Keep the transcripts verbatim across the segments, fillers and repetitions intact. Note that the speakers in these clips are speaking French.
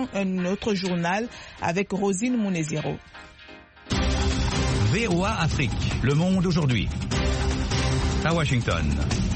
suivons notre journal avec Rosine Munezero. V O A Afrique, le monde aujourd'hui. À Washington.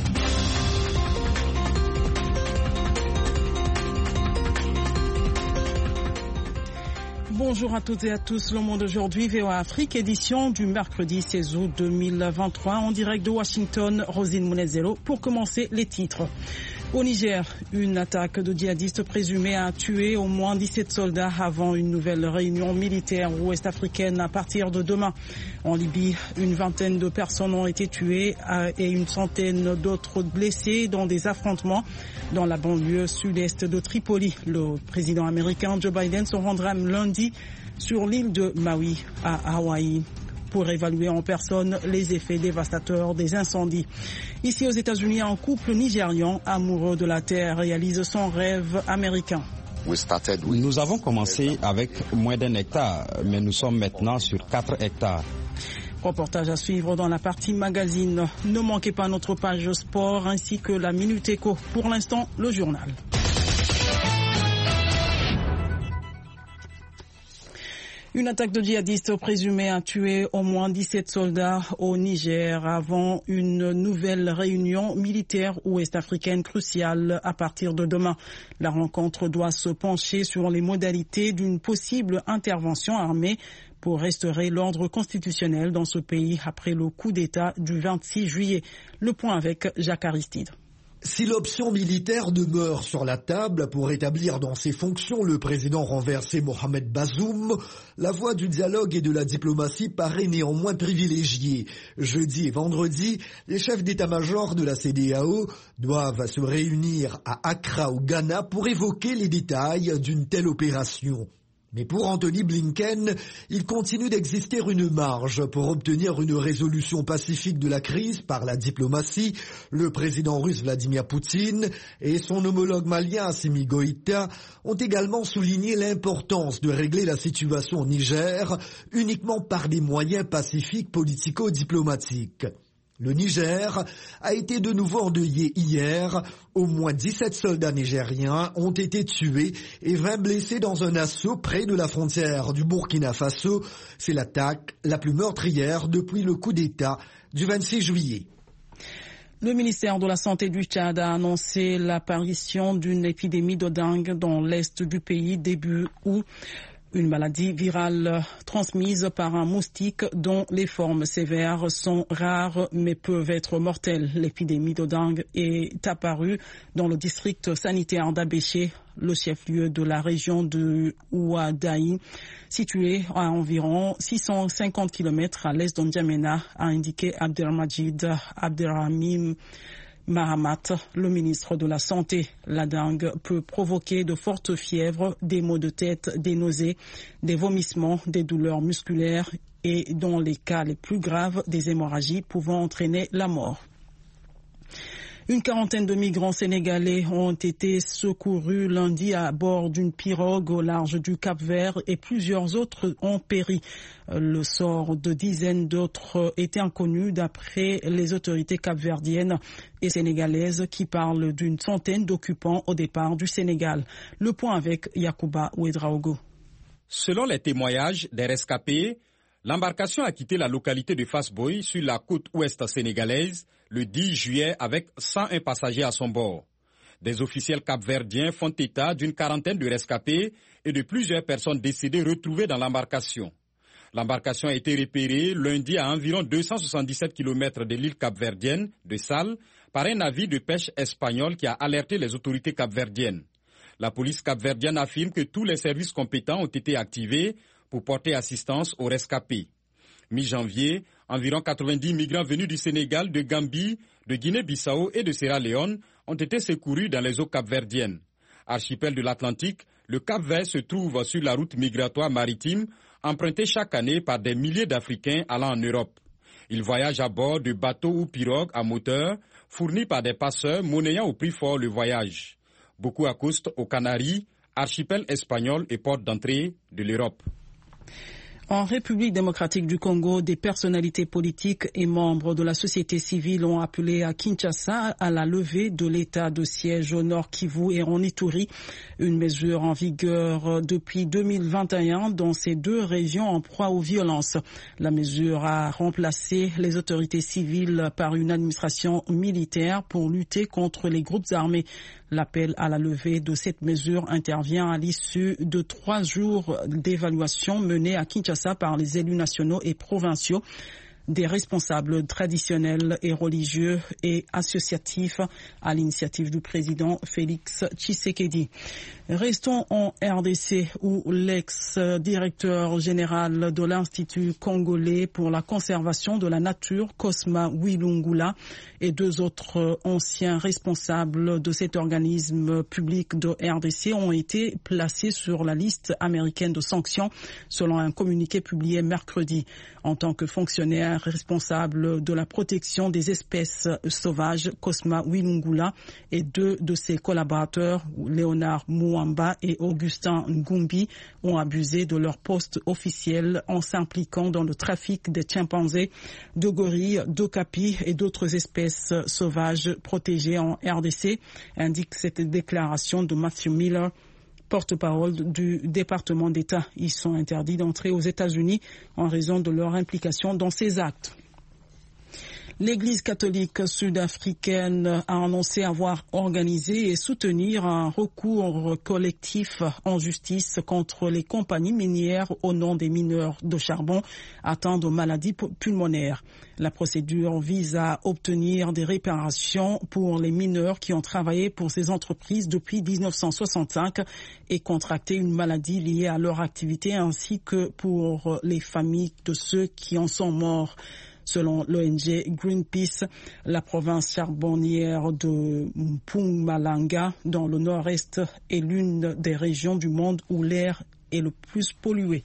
Bonjour à toutes et à tous, le monde aujourd'hui, V O A Afrique, édition du mercredi seize août deux mille vingt-trois, en direct de Washington, Rosine Munezero. Pour commencer, les titres. Au Niger, une attaque de djihadistes présumés a tué au moins dix-sept soldats avant une nouvelle réunion militaire ouest-africaine à partir de demain. En Libye, une vingtaine de personnes ont été tuées et une centaine d'autres blessées dans des affrontements dans la banlieue sud-est de Tripoli. Le président américain Joe Biden se rendra lundi sur l'île de Maui à Hawaï pour évaluer en personne les effets dévastateurs des incendies. Ici aux États-Unis, un couple nigérian amoureux de la terre réalise son rêve américain. Nous avons commencé avec moins d'un hectare, mais nous sommes maintenant sur quatre hectares. Reportage à suivre dans la partie magazine. Ne manquez pas notre page sport ainsi que la Minute Éco. Pour l'instant, le journal. Une attaque de djihadistes présumée a tué au moins dix-sept soldats au Niger avant une nouvelle réunion militaire ouest-africaine cruciale à partir de demain. La rencontre doit se pencher sur les modalités d'une possible intervention armée pour restaurer l'ordre constitutionnel dans ce pays après le coup d'État du vingt-six juillet. Le point avec Jacques Aristide. Si l'option militaire demeure sur la table pour établir dans ses fonctions le président renversé Mohamed Bazoum, la voie du dialogue et de la diplomatie paraît néanmoins privilégiée. Jeudi et vendredi, les chefs d'état-major de la C D A O doivent se réunir à Accra au Ghana pour évoquer les détails d'une telle opération. Mais pour Anthony Blinken, il continue d'exister une marge pour obtenir une résolution pacifique de la crise par la diplomatie. Le président russe Vladimir Poutine et son homologue malien Assimi Goïta ont également souligné l'importance de régler la situation au Niger uniquement par des moyens pacifiques politico-diplomatiques. Le Niger a été de nouveau endeuillé hier. Au moins dix-sept soldats nigériens ont été tués et vingt blessés dans un assaut près de la frontière du Burkina Faso. C'est l'attaque la plus meurtrière depuis le coup d'État du vingt-six juillet. Le ministère de la Santé du Tchad a annoncé l'apparition d'une épidémie de dengue dans l'est du pays début août. Une maladie virale transmise par un moustique dont les formes sévères sont rares mais peuvent être mortelles. L'épidémie de dengue est apparue dans le district sanitaire d'Abéché, le chef-lieu de la région de Ouadaï, situé à environ six cent cinquante kilomètres à l'est d'Ondjamena, a indiqué Abdelmajid Abdelrahim Mahamat, le ministre de la Santé. La dengue peut provoquer de fortes fièvres, des maux de tête, des nausées, des vomissements, des douleurs musculaires et, dans les cas les plus graves, des hémorragies pouvant entraîner la mort. Une quarantaine de migrants sénégalais ont été secourus lundi à bord d'une pirogue au large du Cap-Vert et plusieurs autres ont péri. Le sort de dizaines d'autres était inconnu d'après les autorités capverdiennes et sénégalaises qui parlent d'une centaine d'occupants au départ du Sénégal. Le point avec Yacouba Ouedraogo. Selon les témoignages des rescapés, l'embarcation a quitté la localité de Fass-Boye sur la côte ouest sénégalaise le dix juillet avec cent un passagers à son bord. Des officiels capverdiens font état d'une quarantaine de rescapés et de plusieurs personnes décédées retrouvées dans l'embarcation. L'embarcation a été repérée lundi à environ deux cent soixante-dix-sept kilomètres de l'île capverdienne de Sal par un navire de pêche espagnol qui a alerté les autorités capverdiennes. La police capverdienne affirme que tous les services compétents ont été activés pour porter assistance aux rescapés. Mi-janvier, environ quatre-vingt-dix migrants venus du Sénégal, de Gambie, de Guinée-Bissau et de Sierra Leone ont été secourus dans les eaux capverdiennes. Archipel de l'Atlantique, le Cap-Vert se trouve sur la route migratoire maritime empruntée chaque année par des milliers d'Africains allant en Europe. Ils voyagent à bord de bateaux ou pirogues à moteur fournis par des passeurs monnayant au prix fort le voyage. Beaucoup accostent aux Canaries, archipel espagnol et porte d'entrée de l'Europe. En République démocratique du Congo, des personnalités politiques et membres de la société civile ont appelé à Kinshasa à la levée de l'état de siège au Nord Kivu et en Ituri, une mesure en vigueur depuis deux mille vingt et un dans ces deux régions en proie aux violences. La mesure a remplacé les autorités civiles par une administration militaire pour lutter contre les groupes armés. L'appel à la levée de cette mesure intervient à l'issue de trois jours d'évaluation menée à Kinshasa par les élus nationaux et provinciaux, des responsables traditionnels et religieux et associatifs à l'initiative du président Félix Tshisekedi. Restons en R D C où l'ex-directeur général de l'Institut congolais pour la conservation de la nature, Cosma Wilungula, et deux autres anciens responsables de cet organisme public de R D C ont été placés sur la liste américaine de sanctions selon un communiqué publié mercredi. En tant que fonctionnaire responsable de la protection des espèces sauvages, Cosma Wilungula et deux de ses collaborateurs, Léonard Mouamba et Augustin Ngumbi, ont abusé de leur poste officiel en s'impliquant dans le trafic des chimpanzés, de gorilles, d'okapis et d'autres espèces sauvages protégées en R D C, indique cette déclaration de Matthew Miller, porte-parole du département d'État. Ils sont interdits d'entrer aux États-Unis en raison de leur implication dans ces actes. L'Église catholique sud-africaine a annoncé avoir organisé et soutenir un recours collectif en justice contre les compagnies minières au nom des mineurs de charbon atteints de maladies pulmonaires. La procédure vise à obtenir des réparations pour les mineurs qui ont travaillé pour ces entreprises depuis mille neuf cent soixante-cinq et contracté une maladie liée à leur activité, ainsi que pour les familles de ceux qui en sont morts. Selon l'O N G Greenpeace, la province charbonnière de Mpumalanga, dans le nord-est, est l'une des régions du monde où l'air est le plus pollué.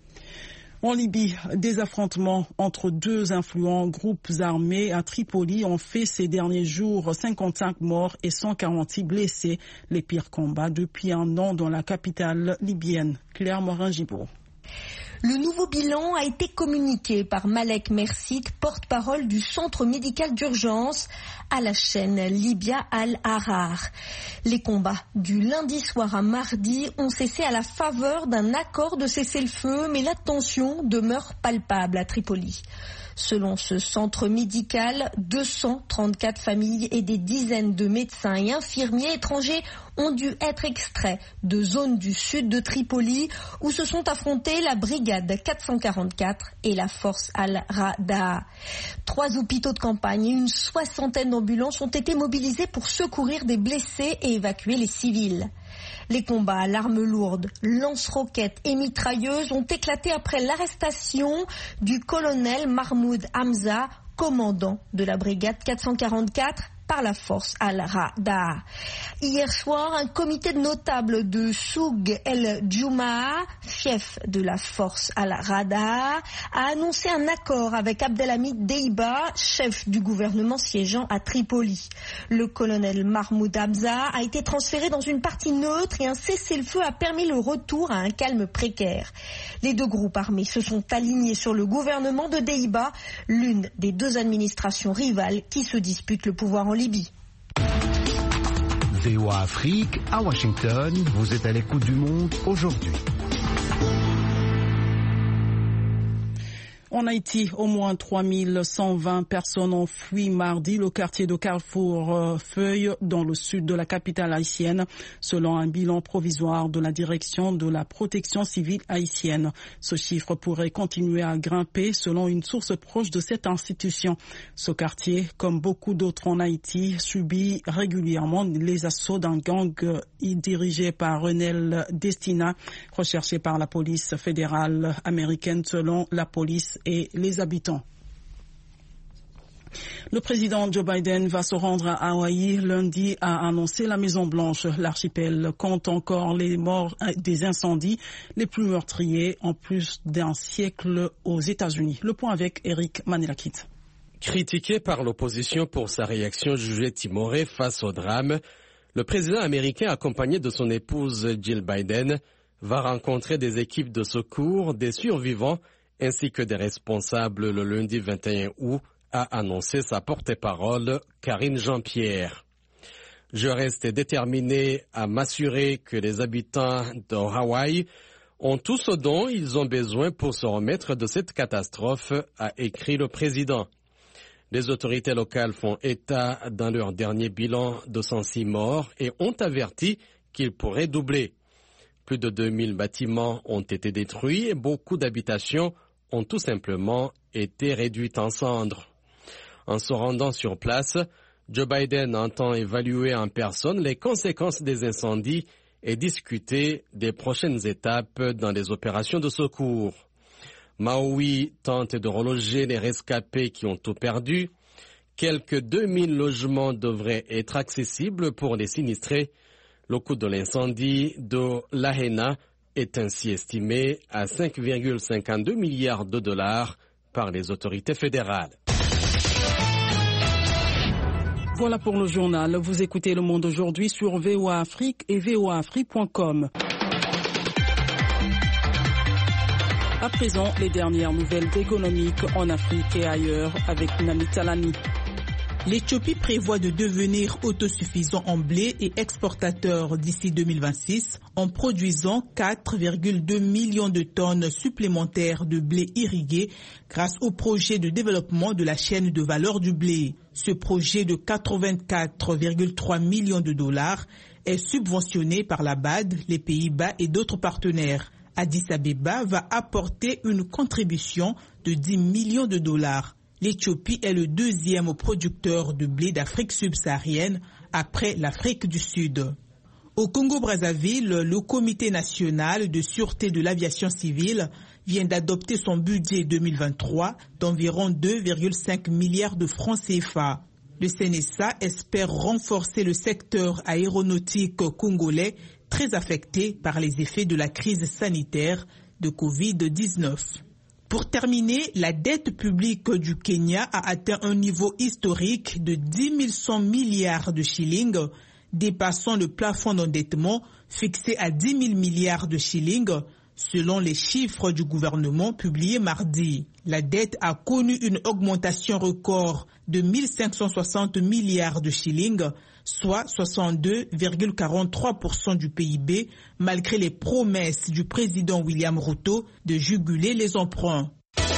En Libye, des affrontements entre deux influents groupes armés à Tripoli ont fait ces derniers jours cinquante-cinq morts et cent quarante-six blessés, les pires combats depuis un an dans la capitale libyenne. Claire Morin-Gibault. Le nouveau bilan a été communiqué par Malek Mersit, porte-parole du centre médical d'urgence à la chaîne Libya Al-Ahrar. Les combats du lundi soir à mardi ont cessé à la faveur d'un accord de cessez-le-feu, mais la tension demeure palpable à Tripoli. Selon ce centre médical, deux cent trente-quatre familles et des dizaines de médecins et infirmiers étrangers ont dû être extraits de zones du sud de Tripoli où se sont affrontés la brigade quatre cent quarante-quatre et la force Al-Rada. Trois hôpitaux de campagne et une soixantaine d'ambulances ont été mobilisés pour secourir des blessés et évacuer les civils. Les combats à l'arme lourde, lance-roquettes et mitrailleuses ont éclaté après l'arrestation du colonel Mahmoud Hamza, commandant de la brigade quatre cent quarante-quatre, par la force Al-Rada. Hier soir, un comité de notables de Soug El-Djouma, chef de la force Al-Rada, a annoncé un accord avec Abdelhamid Deiba, chef du gouvernement siégeant à Tripoli. Le colonel Mahmoud Hamza a été transféré dans une partie neutre et un cessez-le-feu a permis le retour à un calme précaire. Les deux groupes armés se sont alignés sur le gouvernement de Deiba, l'une des deux administrations rivales qui se disputent le pouvoir en Libye. V O A Afrique, à Washington, vous êtes à l'écoute du monde aujourd'hui. En Haïti, au moins trois mille cent vingt personnes ont fui mardi le quartier de Carrefour-Feuille dans le sud de la capitale haïtienne, selon un bilan provisoire de la direction de la protection civile haïtienne. Ce chiffre pourrait continuer à grimper selon une source proche de cette institution. Ce quartier, comme beaucoup d'autres en Haïti, subit régulièrement les assauts d'un gang dirigé par Renel Destina, recherché par la police fédérale américaine selon la police et les habitants. Le président Joe Biden va se rendre à Hawaï lundi, a annoncé la Maison-Blanche. L'archipel compte encore les morts des incendies les plus meurtriers en plus d'un siècle aux États-Unis. Le point avec Eric Manelakit. Critiqué par l'opposition pour sa réaction jugée timorée face au drame, le président américain, accompagné de son épouse Jill Biden, va rencontrer des équipes de secours, des survivants ainsi que des responsables le lundi vingt et un août, a annoncé sa porte-parole Karine Jean-Pierre. Je reste déterminé à m'assurer que les habitants de Hawaï ont tout ce dont ils ont besoin pour se remettre de cette catastrophe, a écrit le président. Les autorités locales font état dans leur dernier bilan de cent six morts et ont averti qu'il pourrait doubler. Plus de deux mille bâtiments ont été détruits et beaucoup d'habitations ont tout simplement été réduites en cendres. En se rendant sur place, Joe Biden entend évaluer en personne les conséquences des incendies et discuter des prochaines étapes dans les opérations de secours. Maui tente de reloger les rescapés qui ont tout perdu. Quelques deux mille logements devraient être accessibles pour les sinistrés. Le coût de l'incendie de Lahaina est ainsi estimé à cinq virgule cinquante-deux milliards de dollars par les autorités fédérales. Voilà pour le journal. Vous écoutez Le Monde aujourd'hui sur V O A Afrique et V O A Afrique point com. À présent, les dernières nouvelles économiques en Afrique et ailleurs avec Nami Talani. L'Éthiopie prévoit de devenir autosuffisant en blé et exportateur d'ici deux mille vingt-six en produisant quatre virgule deux millions de tonnes supplémentaires de blé irrigué grâce au projet de développement de la chaîne de valeur du blé. Ce projet de quatre-vingt-quatre virgule trois millions de dollars est subventionné par la B A D, les Pays-Bas et d'autres partenaires. Addis Abeba va apporter une contribution de dix millions de dollars. L'Éthiopie est le deuxième producteur de blé d'Afrique subsaharienne après l'Afrique du Sud. Au Congo-Brazzaville, le Comité national de sûreté de l'aviation civile vient d'adopter son budget deux mille vingt-trois d'environ deux virgule cinq milliards de francs C F A. Le C N S A espère renforcer le secteur aéronautique congolais très affecté par les effets de la crise sanitaire de covid dix-neuf. Pour terminer, la dette publique du Kenya a atteint un niveau historique de dix mille cent milliards de shillings, dépassant le plafond d'endettement fixé à dix mille milliards de shillings, selon les chiffres du gouvernement publiés mardi. La dette a connu une augmentation record de mille cinq cent soixante milliards de shillings, soit soixante-deux virgule quarante-trois pour cent du P I B, malgré les promesses du président William Ruto de juguler les emprunts.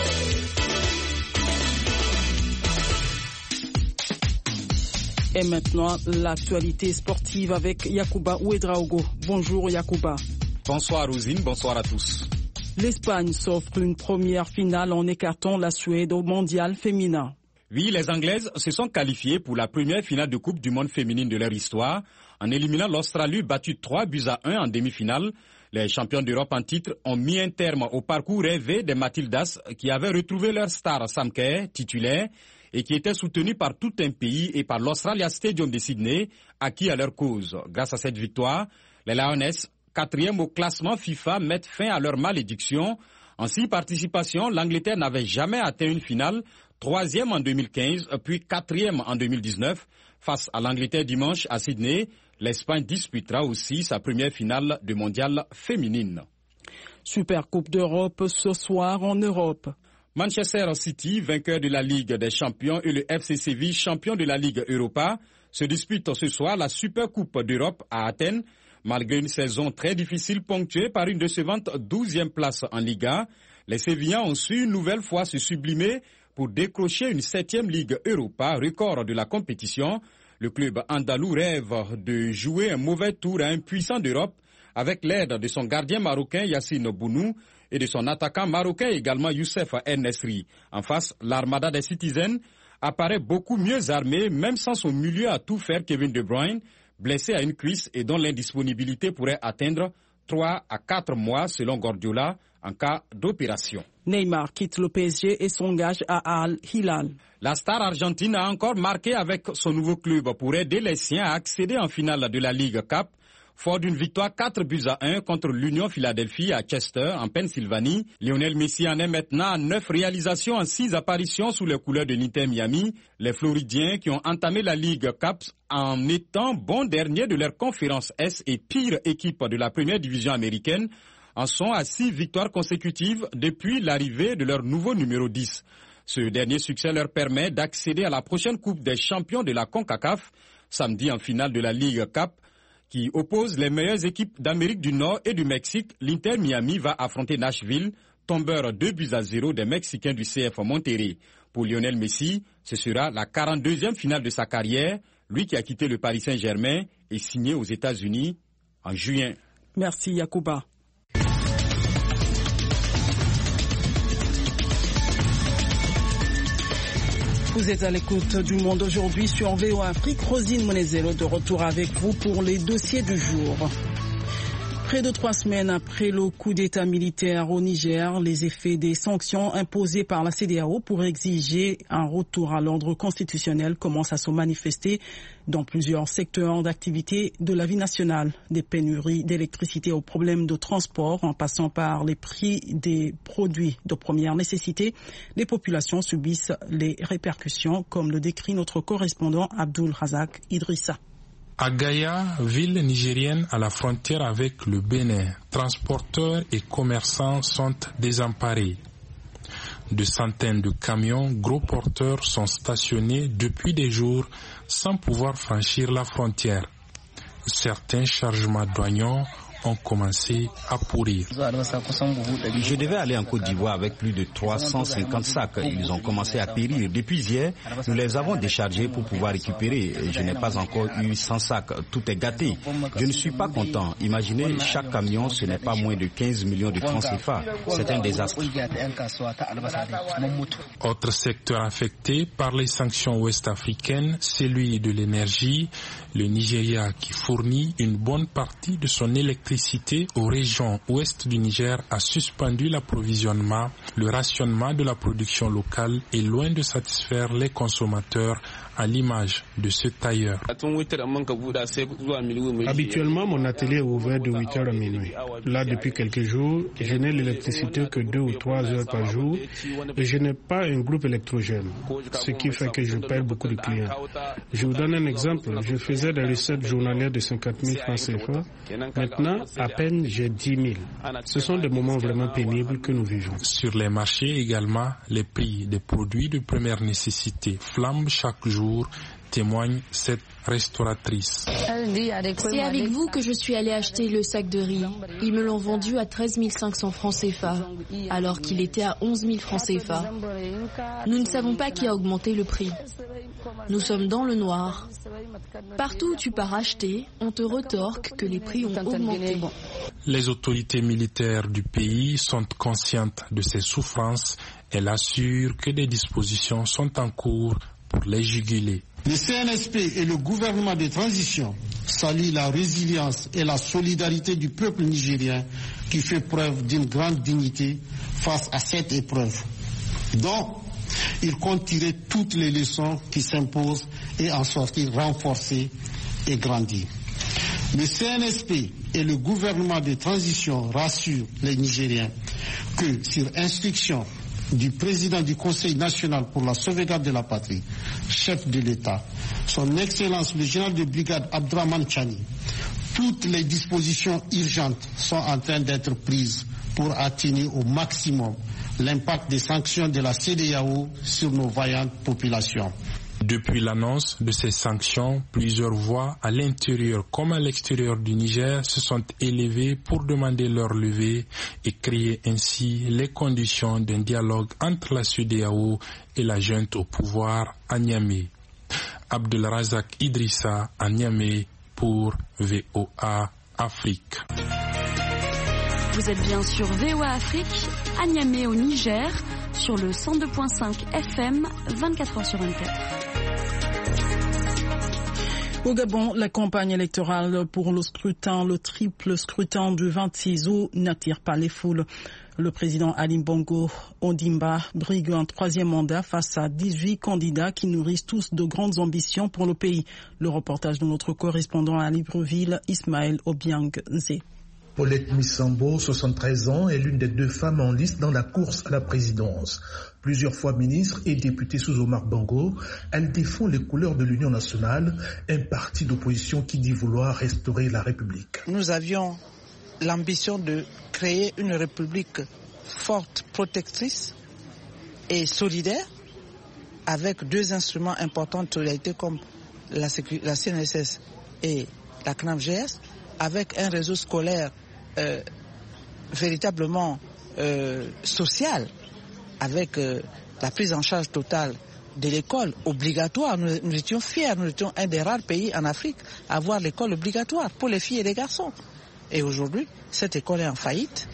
Et maintenant, l'actualité sportive avec Yacouba Ouedraogo. Bonjour Yacouba. Bonsoir Rosine, bonsoir à tous. L'Espagne s'offre une première finale en écartant la Suède au mondial féminin. Oui, les Anglaises se sont qualifiées pour la première finale de Coupe du Monde féminine de leur histoire en éliminant l'Australie battue trois buts à un en demi-finale. Les champions d'Europe en titre ont mis un terme au parcours rêvé des Matildas qui avaient retrouvé leur star Sam Kerr, titulaire, et qui était soutenu par tout un pays et par l'Australia Stadium de Sydney, acquis à leur cause. Grâce à cette victoire, les Lionesses, quatrième au classement FIFA, mettent fin à leur malédiction. En six participations, l'Angleterre n'avait jamais atteint une finale, troisième en deux mille quinze, puis quatrième en deux mille dix-neuf. Face à l'Angleterre dimanche à Sydney, l'Espagne disputera aussi sa première finale de mondial féminine. Super Coupe d'Europe ce soir en Europe. Manchester City, vainqueur de la Ligue des Champions, et le F C Séville, champion de la Ligue Europa, se disputent ce soir la Super Coupe d'Europe à Athènes. Malgré une saison très difficile ponctuée par une décevante douzième place en Liga, les Sévillans ont su une nouvelle fois se sublimer pour décrocher une septième Ligue Europa, record de la compétition. Le club andalou rêve de jouer un mauvais tour à un puissant d'Europe avec l'aide de son gardien marocain Yassine Bounou et de son attaquant marocain également Youssef En-Nesyri. En face, l'armada des Citizens apparaît beaucoup mieux armée, même sans son milieu à tout faire Kevin De Bruyne, blessé à une cuisse et dont l'indisponibilité pourrait atteindre trois à quatre mois selon Guardiola en cas d'opération. Neymar quitte le P S G et s'engage à Al Hilal. La star argentine a encore marqué avec son nouveau club pour aider les siens à accéder en finale de la Ligue Cup. Fort d'une victoire quatre buts à un contre l'Union Philadelphie à Chester, en Pennsylvanie, Lionel Messi en est maintenant à neuf réalisations en six apparitions sous les couleurs de l'Inter Miami. Les Floridiens qui ont entamé la Ligue Caps en étant bons derniers de leur conférence S et pire équipe de la première division américaine en sont à six victoires consécutives depuis l'arrivée de leur nouveau numéro dix. Ce dernier succès leur permet d'accéder à la prochaine Coupe des champions de la CONCACAF, samedi en finale de la Ligue Cap, qui oppose les meilleures équipes d'Amérique du Nord et du Mexique. L'Inter Miami va affronter Nashville, tombeur deux buts à zéro des Mexicains du C F Monterrey. Pour Lionel Messi, ce sera la quarante-deuxième finale de sa carrière, lui qui a quitté le Paris Saint-Germain et signé aux États-Unis en juin. Merci Yacouba. Vous êtes à l'écoute du Monde aujourd'hui sur V O A Afrique. Rosine Monezelo de retour avec vous pour les dossiers du jour. Près de trois semaines après le coup d'État militaire au Niger, les effets des sanctions imposées par la C D A O pour exiger un retour à l'ordre constitutionnel commencent à se manifester dans plusieurs secteurs d'activité de la vie nationale. Des pénuries d'électricité aux problèmes de transport en passant par les prix des produits de première nécessité, les populations subissent les répercussions, comme le décrit notre correspondant Abdul Razak Idrissa. À Gaïa, ville nigérienne à la frontière avec le Bénin, transporteurs et commerçants sont désemparés. De centaines de camions gros porteurs sont stationnés depuis des jours sans pouvoir franchir la frontière. Certains chargements douaniers ont commencé à pourrir. Je devais aller en Côte d'Ivoire avec plus de trois cent cinquante sacs. Ils ont commencé à périr. Depuis hier, nous les avons déchargés pour pouvoir récupérer. Je n'ai pas encore eu cent sacs. Tout est gâté. Je ne suis pas content. Imaginez, chaque camion, ce n'est pas moins de quinze millions de francs C F A. C'est un désastre. Autre secteur affecté par les sanctions ouest-africaines, celui de l'énergie. Le Nigeria, qui fournit une bonne partie de son électricité aux régions ouest du Niger, a suspendu l'approvisionnement. Le rationnement de la production locale est loin de satisfaire les consommateurs, à l'image de ce tailleur. Habituellement, mon atelier est ouvert de huit heures à minuit. Là, depuis quelques jours, je n'ai l'électricité que deux ou trois heures par jour et je n'ai pas un groupe électrogène, ce qui fait que je perds beaucoup de clients. Je vous donne un exemple. Je faisais des recettes journalières de cinquante mille francs C F A. Maintenant, à peine j'ai dix mille. Ce sont des moments vraiment pénibles que nous vivons. Sur les marchés également, les prix des produits de première nécessité flambent chaque jour, témoigne cette restauratrice. C'est avec vous que je suis allée acheter le sac de riz. Ils me l'ont vendu à treize mille cinq cents francs C F A, alors qu'il était à onze mille francs C F A. Nous ne savons pas qui a augmenté le prix. Nous sommes dans le noir. Partout où tu pars acheter, on te retorque que les prix ont augmenté. Les autorités militaires du pays sont conscientes de ces souffrances. Elles assurent que des dispositions sont en cours pour les juguler. Le C N S P et le gouvernement de transition saluent la résilience et la solidarité du peuple nigérien qui fait preuve d'une grande dignité face à cette épreuve. Donc, il compte tirer toutes les leçons qui s'imposent et en sortir renforcé et grandi. Le C N S P et le gouvernement de transition rassurent les Nigériens que, sur instruction du président du Conseil national pour la sauvegarde de la patrie, chef de l'État, son Excellence le général de brigade Abdraman Chani, toutes les dispositions urgentes sont en train d'être prises pour atténuer au maximum l'impact des sanctions de la C D A O sur nos vaillantes populations. Depuis l'annonce de ces sanctions, plusieurs voix à l'intérieur comme à l'extérieur du Niger se sont élevées pour demander leur levée et créer ainsi les conditions d'un dialogue entre la C D A O et la junte au pouvoir à Niamey. Abdul Razak Idrissa à Niamey pour V O A Afrique. Vous êtes bien sur V O A Afrique, à Niamey au Niger, sur le cent deux virgule cinq F M, vingt-quatre heures sur vingt-quatre. Au Gabon, la campagne électorale pour le scrutin, le triple scrutin du vingt-six août n'attire pas les foules. Le président Ali Bongo Ondimba brigue un troisième mandat face à dix-huit candidats qui nourrissent tous de grandes ambitions pour le pays. Le reportage de notre correspondant à Libreville, Ismaël Obiang Nzé. Paulette Missambo, soixante-treize ans, est l'une des deux femmes en liste dans la course à la présidence. Plusieurs fois ministre et députée sous Omar Bongo, elle défend les couleurs de l'Union nationale, un parti d'opposition qui dit vouloir restaurer la République. Nous avions l'ambition de créer une République forte, protectrice et solidaire, avec deux instruments importants de solidarité comme la, la C N S S et la C N A F G S, avec un réseau scolaire euh, véritablement euh, social, avec euh, la prise en charge totale de l'école obligatoire. Nous, nous étions fiers, nous étions un des rares pays en Afrique à avoir l'école obligatoire pour les filles et les garçons. Et aujourd'hui, cette école est en faillite.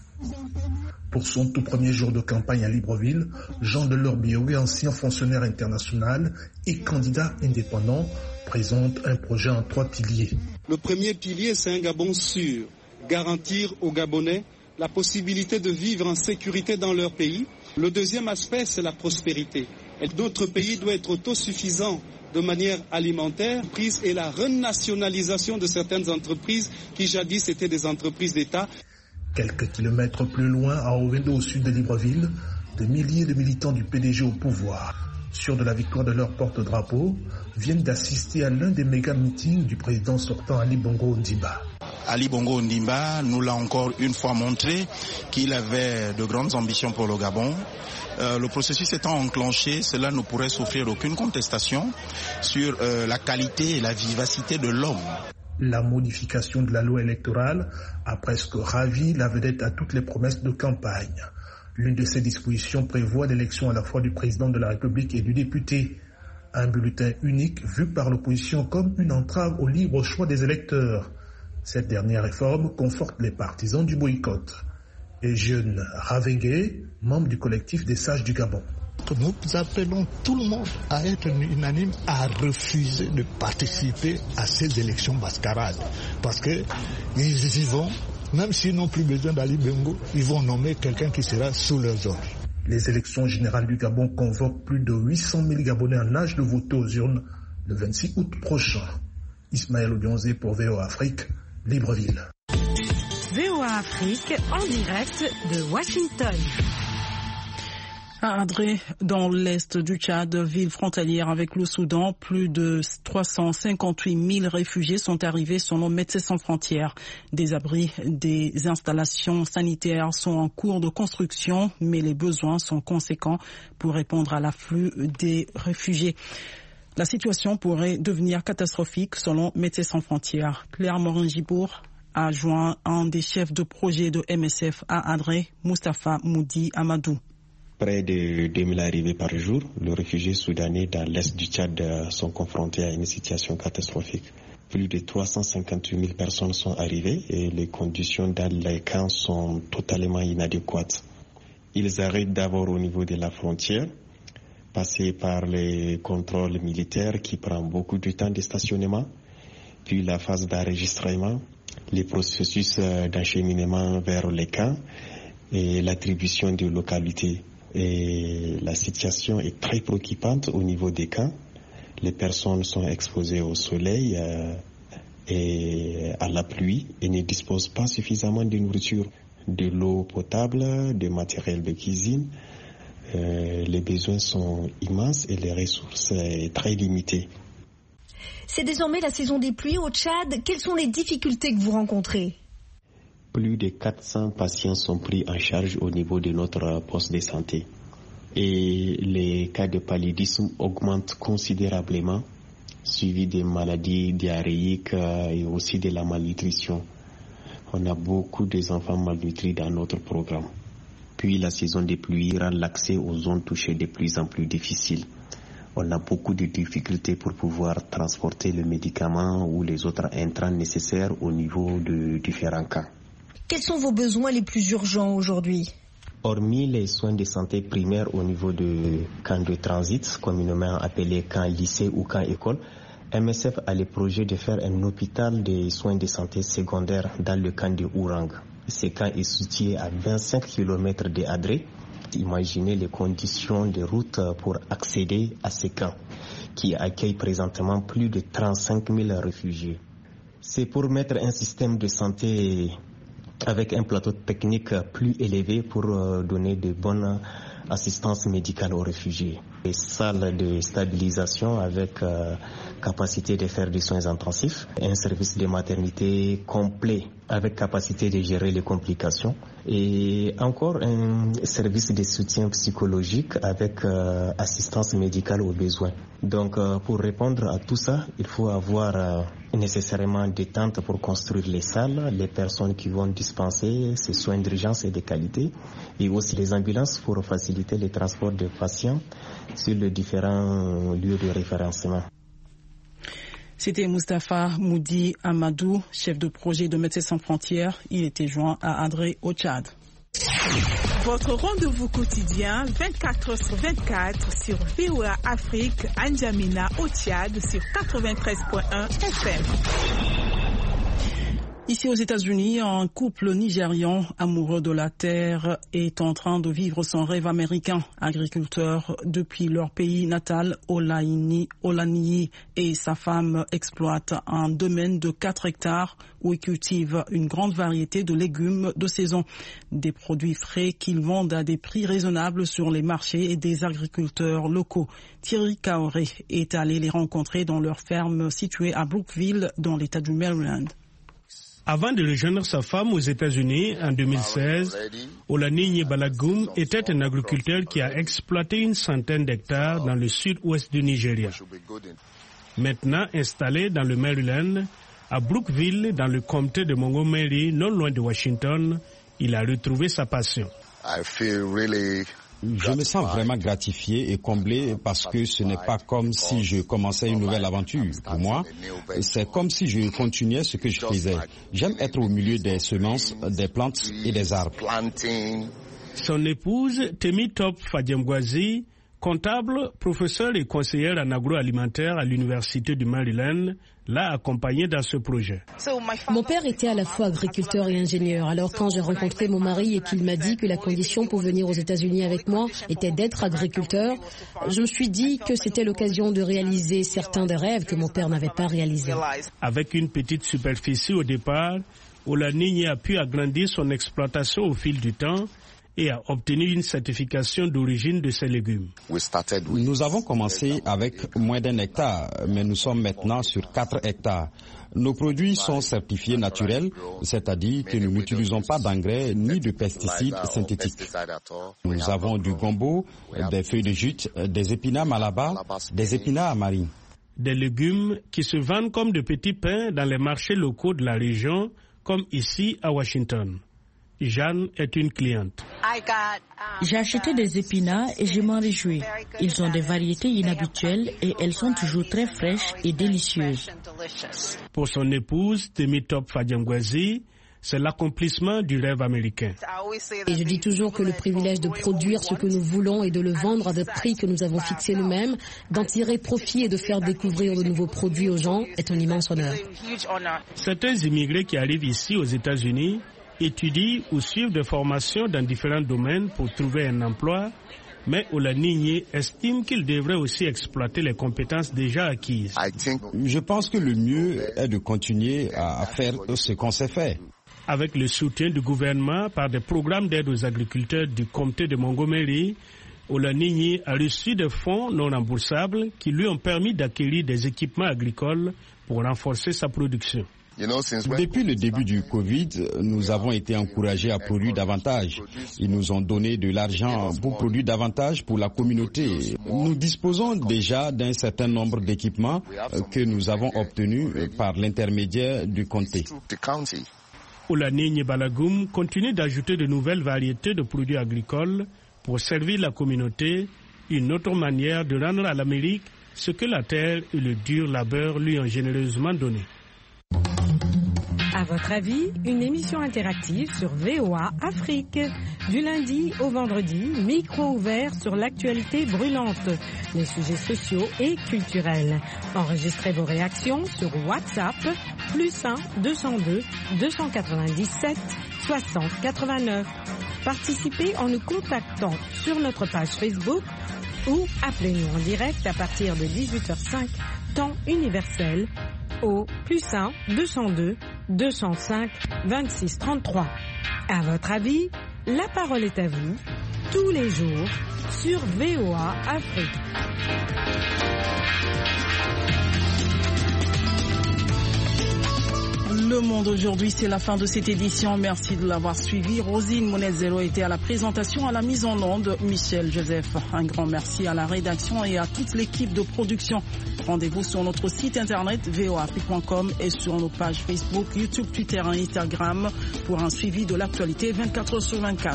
Pour son tout premier jour de campagne à Libreville, Jean Delors Biogé, ancien fonctionnaire international et candidat indépendant, présente un projet en trois piliers. Le premier pilier, c'est un Gabon sûr, garantir aux Gabonais la possibilité de vivre en sécurité dans leur pays. Le deuxième aspect, c'est la prospérité. Et notre pays doit être autosuffisant de manière alimentaire, et la renationalisation de certaines entreprises qui jadis étaient des entreprises d'État. Quelques kilomètres plus loin, à Ovendo, au sud de Libreville, des milliers de militants du P D G au pouvoir, sûrs de la victoire de leur porte-drapeau, viennent d'assister à l'un des méga-meetings du président sortant Ali Bongo Ondimba. Ali Bongo Ondimba nous l'a encore une fois montré qu'il avait de grandes ambitions pour le Gabon. Euh, le processus étant enclenché, cela ne pourrait souffrir aucune contestation sur euh, la qualité et la vivacité de l'homme. La modification de la loi électorale a presque ravi la vedette à toutes les promesses de campagne. L'une de ces dispositions prévoit l'élection à la fois du président de la République et du député. Un bulletin unique vu par l'opposition comme une entrave au libre choix des électeurs. Cette dernière réforme conforte les partisans du boycott. Et Jeune Ravengue, membre du collectif des sages du Gabon. Nous appelons tout le monde à être unanime, à refuser de participer à ces élections mascarades. Parce qu'ils y vont, même s'ils n'ont plus besoin d'Ali Bongo, ils vont nommer quelqu'un qui sera sous leurs ordres. Les élections générales du Gabon convoquent plus de huit cent mille Gabonais en âge de voter aux urnes le vingt-six août prochain. Ismaël Obionzé pour V O A Afrique, Libreville. V O A Afrique en direct de Washington. À Adré, dans l'est du Tchad, ville frontalière avec le Soudan, plus de trois cent cinquante-huit mille réfugiés sont arrivés selon Médecins sans frontières. Des abris, des installations sanitaires sont en cours de construction, mais les besoins sont conséquents pour répondre à l'afflux des réfugiés. La situation pourrait devenir catastrophique selon Médecins sans frontières. Claire Morin-Gibour a joint un des chefs de projet de M S F à Adré, Mustapha Moudi Amadou. Près de deux mille arrivées par jour, les réfugiés soudanais dans l'est du Tchad sont confrontés à une situation catastrophique. Plus de trois cent cinquante-huit mille personnes sont arrivées et les conditions dans les camps sont totalement inadéquates. Ils arrivent d'abord au niveau de la frontière, passer par les contrôles militaires qui prennent beaucoup de temps de stationnement, puis la phase d'enregistrement, les processus d'acheminement vers les camps et l'attribution de localités. Et la situation est très préoccupante au niveau des camps. Les personnes sont exposées au soleil euh, et à la pluie et ne disposent pas suffisamment de nourriture, de l'eau potable, de matériel de cuisine. Euh, les besoins sont immenses et les ressources sont très limitées. C'est désormais la saison des pluies au Tchad. Quelles sont les difficultés que vous rencontrez ? Plus de quatre cents patients sont pris en charge au niveau de notre poste de santé. Et les cas de paludisme augmentent considérablement, suivis des maladies diarrhéiques et aussi de la malnutrition. On a beaucoup d'enfants malnutris dans notre programme. Puis la saison des pluies rend l'accès aux zones touchées de plus en plus difficile. On a beaucoup de difficultés pour pouvoir transporter les médicaments ou les autres intrants nécessaires au niveau de différents camps. Quels sont vos besoins les plus urgents aujourd'hui ? Hormis les soins de santé primaires au niveau de camps de transit, communément appelés camps lycée ou camps école, M S F a le projet de faire un hôpital de soins de santé secondaires dans le camp de Ourang. Ce camp est situé à vingt-cinq kilomètres de Adré. Imaginez les conditions de route pour accéder à ce camp, qui accueille présentement plus de trente-cinq mille réfugiés. C'est pour mettre un système de santé avec un plateau technique plus élevé pour donner de bonnes assistances médicales aux réfugiés. Des salles de stabilisation avec euh, capacité de faire des soins intensifs, un service de maternité complet avec capacité de gérer les complications et encore un service de soutien psychologique avec euh, assistance médicale aux besoins. Donc euh, pour répondre à tout ça, il faut avoir euh, nécessairement des tentes pour construire les salles, les personnes qui vont dispenser ces soins d'urgence et de qualité et aussi les ambulances pour faciliter les transports de patients sur les différents lieux de référencement. C'était Mustapha Moudi Amadou, chef de projet de Médecins sans frontières. Il était joint à Adré au Tchad. Votre rendez-vous quotidien vingt-quatre heures sur vingt-quatre sur V O A Afrique, à N'Djamena au Tchad sur quatre-vingt-treize point un F M. Ici aux États-Unis, un couple nigérian amoureux de la terre est en train de vivre son rêve américain. Agriculteur depuis leur pays natal, Olaini, Olaniyi et sa femme exploitent un domaine de quatre hectares où ils cultivent une grande variété de légumes de saison. Des produits frais qu'ils vendent à des prix raisonnables sur les marchés et des agriculteurs locaux. Thierry Kaoré est allé les rencontrer dans leur ferme située à Brookville dans l'État du Maryland. Avant de rejoindre sa femme aux États-Unis en deux mille seize, Olaniyi Balagoum était un agriculteur qui a exploité une centaine d'hectares dans le sud-ouest du Nigeria. Maintenant installé dans le Maryland, à Brookville, dans le comté de Montgomery, non loin de Washington, il a retrouvé sa passion. Je me sens vraiment gratifié et comblé parce que ce n'est pas comme si je commençais une nouvelle aventure. Pour moi, c'est comme si je continuais ce que je faisais. J'aime être au milieu des semences, des plantes et des arbres. Son épouse, Temitop Fadjemgwazi, comptable, professeur et conseillère en agroalimentaire à l'Université du Maryland, l'a accompagné dans ce projet. Mon père était à la fois agriculteur et ingénieur. Alors quand j'ai rencontré mon mari et qu'il m'a dit que la condition pour venir aux États-Unis avec moi était d'être agriculteur, je me suis dit que c'était l'occasion de réaliser certains des rêves que mon père n'avait pas réalisés. Avec une petite superficie au départ, Olaniyi a pu agrandir son exploitation au fil du temps et a obtenu une certification d'origine de ses légumes. Nous avons commencé avec moins d'un hectare, mais nous sommes maintenant sur quatre hectares. Nos produits sont certifiés naturels, c'est-à-dire que nous n'utilisons pas d'engrais ni de pesticides synthétiques. Nous avons du gombo, des feuilles de jute, des épinards malabar, des épinards amarines. Des légumes qui se vendent comme de petits pains dans les marchés locaux de la région, comme ici à Washington. Jeanne est une cliente. J'ai acheté des épinards et je m'en réjouis. Ils ont des variétés inhabituelles et elles sont toujours très fraîches et délicieuses. Pour son épouse, Temitop Fadjemgwazi, c'est l'accomplissement du rêve américain. Et je dis toujours que le privilège de produire ce que nous voulons et de le vendre à des prix que nous avons fixés nous-mêmes, d'en tirer profit et de faire découvrir de nouveaux produits aux gens est un immense honneur. Certains immigrés qui arrivent ici aux États-Unis étudient ou suivent des formations dans différents domaines pour trouver un emploi, mais Olaniyi estime qu'il devrait aussi exploiter les compétences déjà acquises. Je pense que le mieux est de continuer à faire ce qu'on sait faire. Avec le soutien du gouvernement par des programmes d'aide aux agriculteurs du comté de Montgomery, Olaniyi a reçu des fonds non remboursables qui lui ont permis d'acquérir des équipements agricoles pour renforcer sa production. Depuis le début du Covid, nous avons été encouragés à produire davantage. Ils nous ont donné de l'argent pour produire davantage pour la communauté. Nous disposons déjà d'un certain nombre d'équipements que nous avons obtenus par l'intermédiaire du comté. Olaniyi Balagoum continue d'ajouter de nouvelles variétés de produits agricoles pour servir la communauté, une autre manière de rendre à l'Amérique ce que la terre et le dur labeur lui ont généreusement donné. À votre avis, une émission interactive sur V O A Afrique. Du lundi au vendredi, micro ouvert sur l'actualité brûlante, les sujets sociaux et culturels. Enregistrez vos réactions sur WhatsApp, plus un deux cent deux deux cent quatre-vingt-dix-sept soixante quatre-vingt-neuf. Participez en nous contactant sur notre page Facebook ou appelez-nous en direct à partir de dix-huit heures cinq, temps universel, au plus un deux cent deux deux cent cinq vingt-six trente-trois. À votre avis, la parole est à vous, tous les jours, sur V O A Afrique. Le Monde aujourd'hui, c'est la fin de cette édition. Merci de l'avoir suivi. Rosine Monezero était à la présentation, à la mise en onde. Michel Joseph, un grand merci à la rédaction et à toute l'équipe de production. Rendez-vous sur notre site internet v o a afrique point com et sur nos pages Facebook, YouTube, Twitter et Instagram pour un suivi de l'actualité vingt-quatre heures sur vingt-quatre.